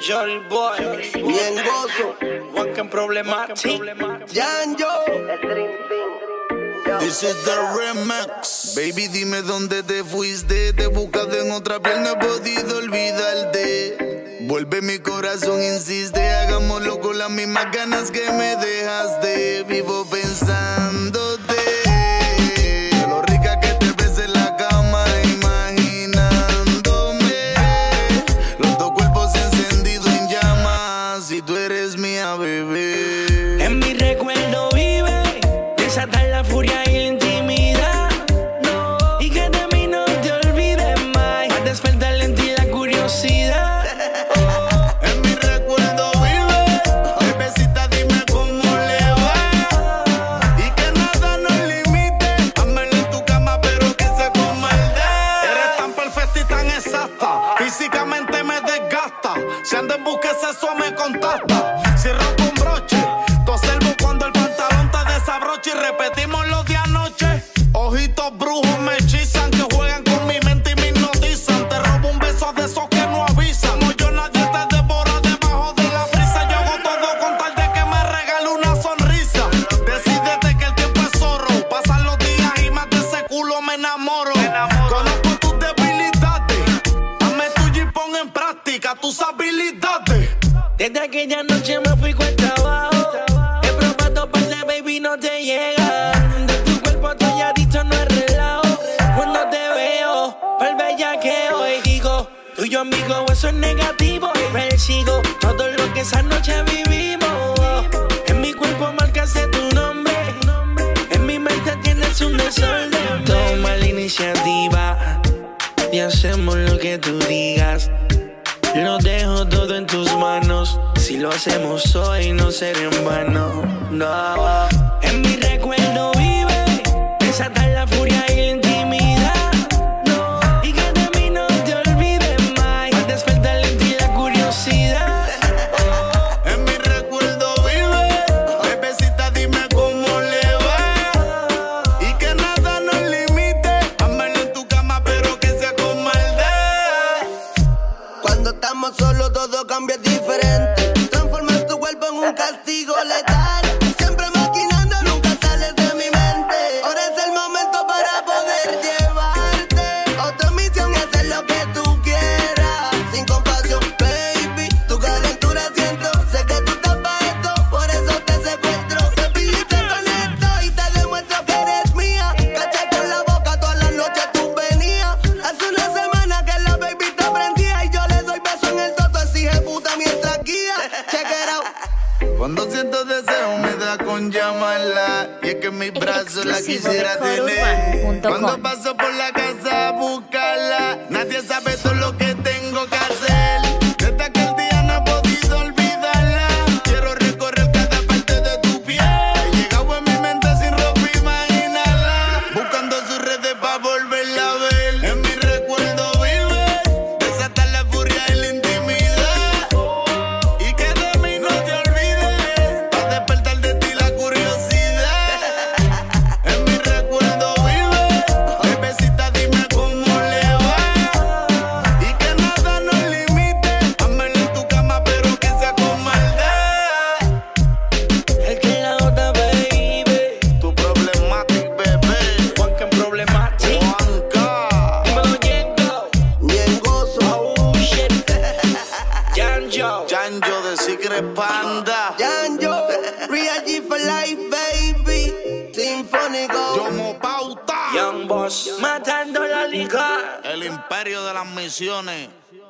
Jory Boy, bien gozo, Juan Problematic, Janjo. This is the remix. Baby, dime dónde te fuiste. Te he buscado en otra piel, no he podido olvidarte. Vuelve, mi corazón insiste. Hagámoslo con las mismas ganas que me dejaste. Vivo pensándote. Lo rica que te ves en la cama, imaginándome. Los dos cuerpos encendidos en llamas. Y tú eres mía, bebé. En mi recuerdo vive, desatar la furia y la intimidad. No, y que de mí no te olvides más. Para despertar en ti la curiosidad. En mi recuerdo vive, bebecita, dime cómo le va. Y que nada nos limite. Házmelo en tu cama, pero que sea con maldad. Eres tan perfecta y tan exacta, físicamente me desgasta. Si ando en busca de sexo me contacta. Si rompo un broche, te observo cuando el pantalón te desabrocha. Y repetimos los de anoche. Ojitos brujos me hechizan, que juegan con mi mente y me hipnotizan. Te robo un beso de esos que no avisan. Como yo nadie te devora debajo de la brisa. Yo hago todo con tal de que me regale una sonrisa. Decídete que el tiempo es zorro. Pasan los días y más de ese culo me enamoro. Conozco tus debilidades. Hazme tuyo y pon en práctica tus habilidades. Desde aquella noche me fui cuesta abajo. He probado par de baby, no te llega. De tu cuerpo estoy adicto, no es relajo. Cuando te veo, pa'l bellaqueo. Y digo, tuyo amigo, eso es negativo. Y persigo todo lo que esa noche vivimos. En mi cuerpo marcaste tu nombre. En mi mente tienes un desorden. Toma la iniciativa y hacemos lo que tú digas. Lo dejo todo en tus manos. Si lo hacemos hoy no será en vano. No. En mi recuerdo vive desatar la furia y la intimidad. No. Y que de mí no te olvides más. Para despertar en ti la curiosidad. En mi recuerdo vive, bebecita, dime cómo le va. Y que nada nos limite. Házmelo en tu cama, pero que sea con maldad. Cuando estamos solos todo cambia diferente. Transformas tu cuerpo en un castigo letal. Siempre maquinando, nunca sales de mi mente. Ahora es el momento para poder llevarte. Otra misión y hacer lo que tú quieras. Sin compasión, baby. Tu calentura siento. Sé que tú estás pa' esto, por eso te secuestro. Te pidiste con esto y te demuestro que eres mía. Caché con la boca todas las noches tú venías. Hace una semana que la baby te prendía y yo le doy beso en el toto, así je puta mientras guía. Check it out. Cuando siento deseo me da con llamarla. Y es que en mis brazos la Exclusivo quisiera de tener. CoreOne.com. Cuando paso por la casa a buscarla, nadie sabe todo lo que tengo que hacer. Desde aquel día no he podido olvidarla. Quiero recorrer cada parte de tu piel. He llegado en mi mente sin ropa imaginarla. Buscando sus redes pa' volverla a ver. En mi recuerdo vive desatar la furia y la intimidad. Y que de mí no te olvides, pa' despertar de ti la curiosidad. En mi recuerdo vive, bebecita, dime cómo le va. Y que nada nos limite. Házmelo en tu cama, pero que sea con maldad. El que la otra baby. Tu problematic, bebé. Juan Problematic. Juanca. Dímelo, Diego. Bien gozo, Oh shit. Janjo. Janjo de Secret Panda. Janjo. Real G for life, baby. Sinfónico. Yomo Pauta. Young Boss. Matando la liga. El imperio de las misiones.